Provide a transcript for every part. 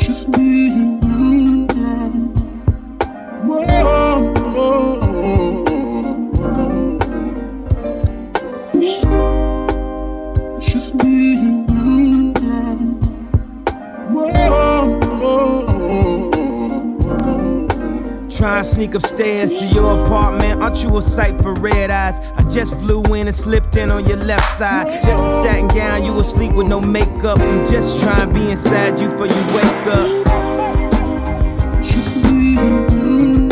just me and you, girl. Whoa, whoa, whoa. It's just me and you, girl. Whoa, whoa, whoa. Try and sneak upstairs to your apartment. Aren't you a sight for red eyes? I just flew in and slipped in on your left side. Just a satin gown, you asleep with no makeup. I'm just trying to be inside you before you wake up. Just me and you,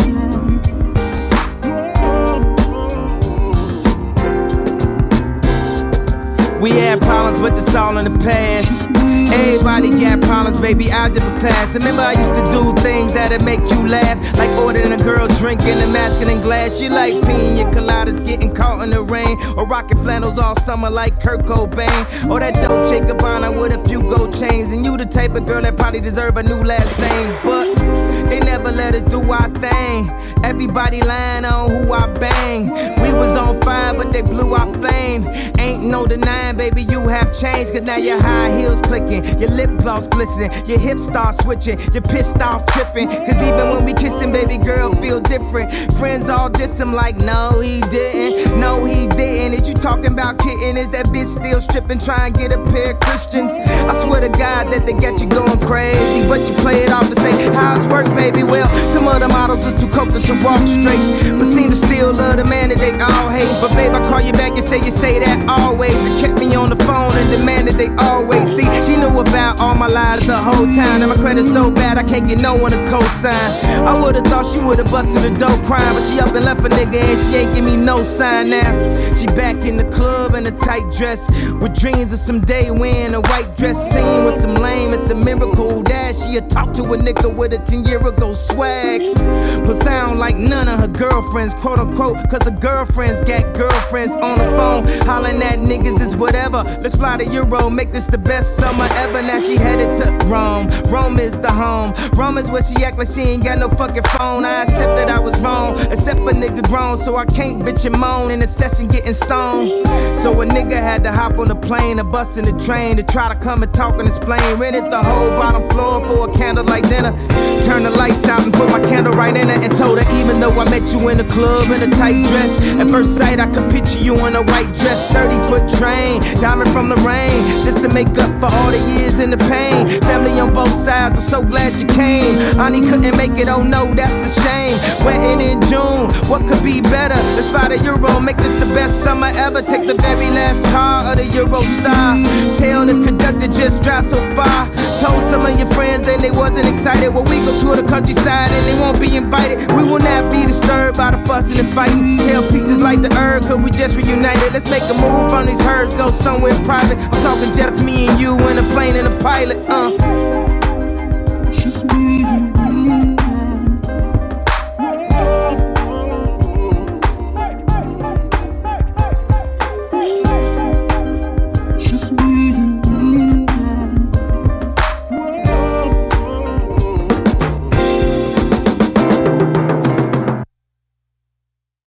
girl. We had problems, but it's all in the past. Everybody got problems, baby, algebra class. Remember I used to do things that'd make you laugh, like ordering a girl drinking a masculine glass. You like pina coladas getting caught in the rain, or rocking flannels all summer like Kurt Cobain, or that Dolce & Gabbana with a few gold chains. And you the type of girl that probably deserve a new last name, but they never let us do our thing. Everybody lying on who I bang. We was on fire, but they blew our flame. Ain't no denying, baby, you have changed. Cause now your high heels clicking, your lip gloss glistening, your hips start switching, you're pissed off tripping. Cause even when we kissing, baby girl, feel different. Friends all diss him like, no he didn't, no he didn't. Is you talking about kitten? Is that bitch still stripping, trying to get a pair of Christians? I swear to God that they get you going crazy, but you play it off and say, how's work, baby? Well, some of the models is too coked to walk straight, but seem to still love the man that they all hate. But babe, I call you back and say you say that always, and kept me on the phone and demanded they always see. She knew about all my lies the whole time, and my credit's so bad I can't get no one to co-sign. I would've thought she would've busted the dope crime, but she up and left a nigga and she ain't give me no sign now. She back in the club in a tight dress, with dreams of someday wearing a white dress scene with some lame. It's a miracle that she had talked to a nigga with a 10-year-ago swag. But sound like none of her girlfriends, quote unquote, cause her girlfriends got girlfriends on the phone, hollering at niggas is whatever. Let's fly to Euro, make this the best summer ever. Now she headed to Rome. Rome is the home. Rome is where she act like she ain't got no fucking phone. I accept that I was wrong, except a nigga grown, so I can't bitch and moan in a session getting stoned. So a nigga had to hop on the plane, a bus and a train to try to come and talk and explain. Rented the whole bottom floor for a candlelight dinner. Turned the lights out and put my candle right in it, and told her even though I met you in the club in a tight dress, at first sight I could picture you in a white dress. 30-foot train, diving from the rain, just to make up for all the years in the pain. Family on both sides, I'm so glad you came. Ani couldn't make it, oh no, that's a shame. Wedding in June, what could be better? Let's fly to Euro, make this the best summer ever. Take the very last car of the Eurostar. Tell the conductor just drive so far. Told some of your friends and they wasn't excited. Well, we go to the countryside and they won't be invited. We will not be disturbed by the fussing and fighting. Tell peaches like the herb, cause we just reunited. Let's make a move from these herbs, go somewhere private. I'm talking just me and you in a plane and a pilot,